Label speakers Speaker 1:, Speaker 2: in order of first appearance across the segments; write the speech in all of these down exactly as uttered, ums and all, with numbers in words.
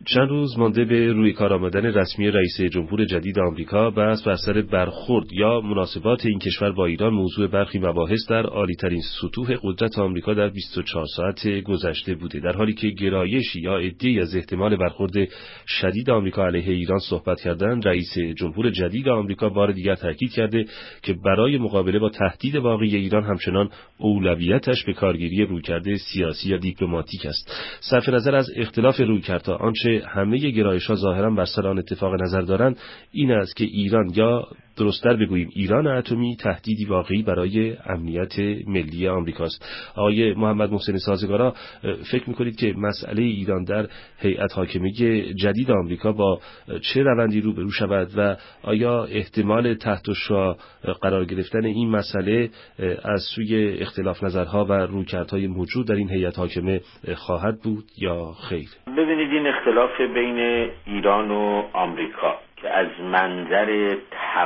Speaker 1: چند روز مانده به روی کار آمدن رسمی رئیس جمهور جدید آمریکا، بحث بر سر برخورد یا مناسبات این کشور با ایران موضوع برخی مباحث در عالی‌ترین سطوح قدرت آمریکا در بیست و چهار ساعت گذشته بوده، در حالی که گرایشی یا ادعایی از احتمال برخورد شدید آمریکا علیه ایران صحبت کردن. رئیس جمهور جدید آمریکا بار دیگر تاکید کرده که برای مقابله با تهدید واقعی ایران همچنان اولویتش به کارگیری رویکرد سیاسی یا دیپلماتیک است. صرف نظر از اختلاف رویکردها، آنچه همه گرایش‌ها ظاهراً بر سر آن اتفاق نظر دارند این است که ایران، یا درست‌تر بگوییم ایران اتمی، تهدیدی واقعی برای امنیت ملی آمریکاست. آقای محمد محسن سازگارا، فکر می‌کنید که مسئله ایران در هیئت حاکمه جدید آمریکا با چه روندی روبرو شود و آیا احتمال تحت الشعاع قرار گرفتن این مسئله از سوی اختلاف نظرها و رویکردهای موجود در این هیئت حاکمه خواهد بود یا خیر؟
Speaker 2: ببینید، این اختلاف بین ایران و آمریکا که از منظر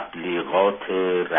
Speaker 2: تبلیغات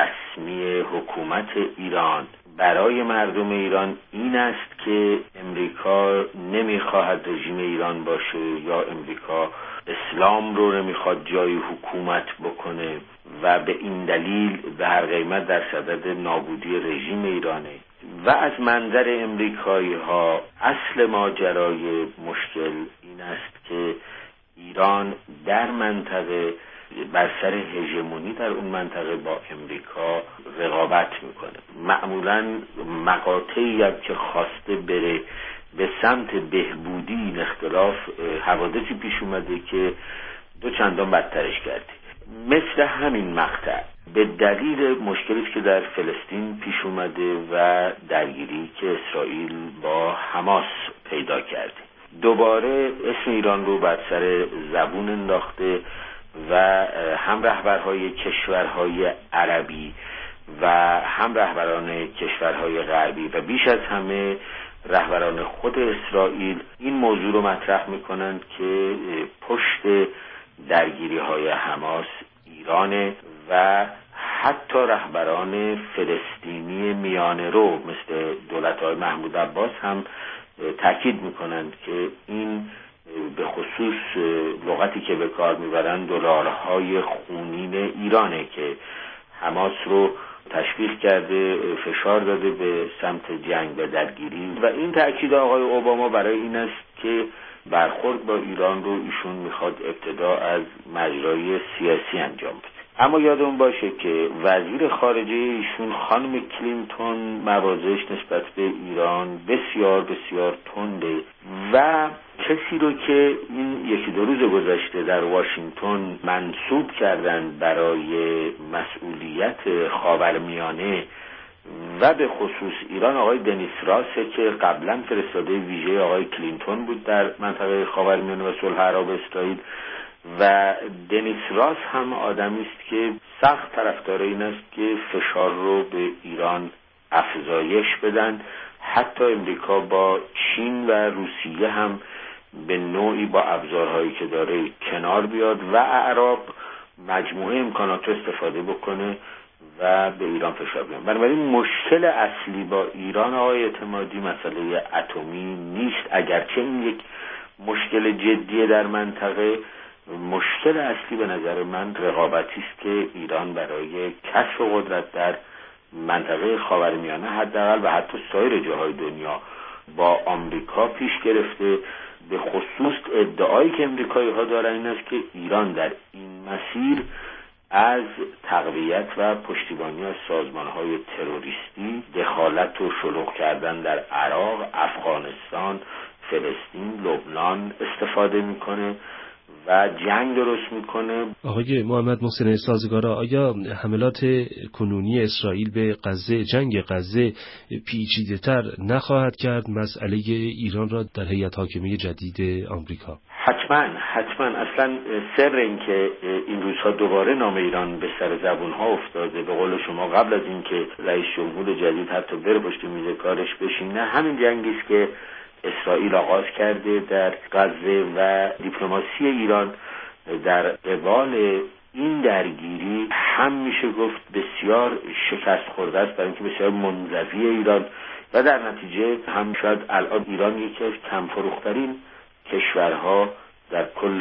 Speaker 2: رسمی حکومت ایران برای مردم ایران این است که امریکا نمیخواهد رژیم ایران باشه یا امریکا اسلام رو نمیخواد جای حکومت بکنه و به این دلیل به هر قیمت در صدد نابودی رژیم ایرانه. و از منظر امریکایی ها اصل ماجرای مشکل این است که ایران در منطقه بر سر هژمونی در اون منطقه با امریکا رقابت میکنه. معمولا مقاطعی هم که خواسته بره به سمت بهبودی این اختلاف، حوادثی پیش اومده که دو چندان بدترش کرده. مثل همین مقطع به دلیل مشکلی که در فلسطین پیش اومده و درگیری که اسرائیل با حماس پیدا کرده، دوباره اسم ایران رو بر سر زبون انداخته و هم رهبرهای کشورهای عربی و هم رهبران کشورهای غربی و بیش از همه رهبران خود اسرائیل این موضوع رو مطرح میکنند که پشت درگیری های حماس ایرانه و حتی رهبران فلسطینی میانه رو مثل دولت‌های محمود عباس هم تاکید میکنند که این به خصوص لغتی که به کار میبرند دلارهای خونین ایرانه که حماس رو تشویق کرده، فشار داده به سمت جنگ و درگیری. و این تأکید آقای اوباما برای این است که برخورد با ایران رو ایشون میخواد ابتدا از مجرای سیاسی انجام بده. اما یادمون باشه که وزیر خارجه ایشون خانم کلینتون موازش نسبت به ایران بسیار بسیار تنده و کسی رو که این یکی دو روز گذشته در واشنگتن منصوب کردن برای مسئولیت خاورمیانه و به خصوص ایران، آقای دنیس راسه که قبلا فرستاده ویژه آقای کلینتون بود در منطقه خاورمیانه و صلح عرب اسرائیل. و دنیس راس هم آدمی است که سخت طرفدار این است که فشار رو به ایران افزایش بدن. حتی امریکا با چین و روسیه هم به نوعی با ابزارهایی که داره کنار بیاد و اعراب مجموعه امکانات رو استفاده بکنه و به ایران فشار بیاره. بنابراین مشکل اصلی با ایران آقای اعتمادی مسئله اتمی نیست، اگرچه این یک مشکل جدی در منطقه. مشکل اصلی به نظر من رقابتی است که ایران برای کسب قدرت در منطقه خاورمیانه حداقل و حتی سایر جاهای دنیا با آمریکا پیش گرفته. به خصوص ادعایی که امریکایی ها دارن این است که ایران در این مسیر از تقویت و پشتیبانی از سازمان‌های تروریستی، دخالت و شلوغ کردن در عراق، افغانستان، فلسطین، لبنان استفاده میکنه و جنگ درست میکنه.
Speaker 1: آقای محمد محسن سازگارا، آیا حملات کنونی اسرائیل به غزه، جنگ غزه، پیچیده‌تر نخواهد کرد مسئله ایران را در هیئت حاکمه جدید آمریکا؟
Speaker 2: حتما حتما. اصلا سر این که این روزها دوباره نام ایران به سر زبونها افتاده، به قول شما قبل از اینکه رئیس جمهور جدید حتی بره پشت میز کارش بشینه، همین جنگی است که اسرائیل آغاز کرده در غزه و دیپلماسی ایران در قبال این درگیری هم میشه گفت بسیار شکست خورده است، برای اینکه بسیار منزوی ایران و در نتیجه هم شاید الان ایران یکی از کم فروخترین کشورها در کل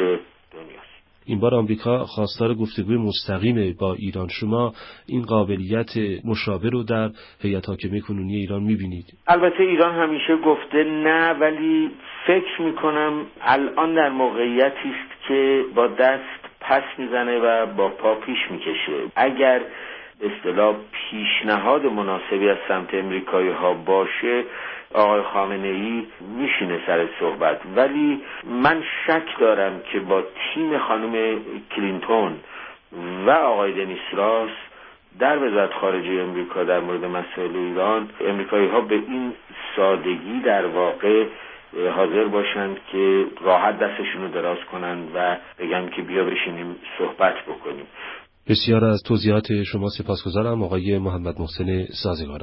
Speaker 1: این بار آمریکا خواستار گفتگوی مستقیم با ایران. شما این قابلیت مشابه رو در هیئت حاکمه کنونی ایران می‌بینید؟
Speaker 2: البته ایران همیشه گفته نه، ولی فکر می‌کنم الان در موقعیتی است که با دست پس میزنه و با پا پیش میکشه. اگر اصطلاح پیشنهاد مناسبی از سمت امریکایی ها باشه، آقای خامنه ای میشینه سر صحبت، ولی من شک دارم که با تیم خانم کلینتون و آقای دنیس راس در وزارت خارجه امریکا در مورد مسائل ایران، امریکایی ها به این سادگی در واقع حاضر باشند که راحت دستشون رو دراز کنن و بگن که بیا بشینیم صحبت بکنیم.
Speaker 1: بسیار از توضیحات شما سپاسگزارم آقای محمد محسن سازگار.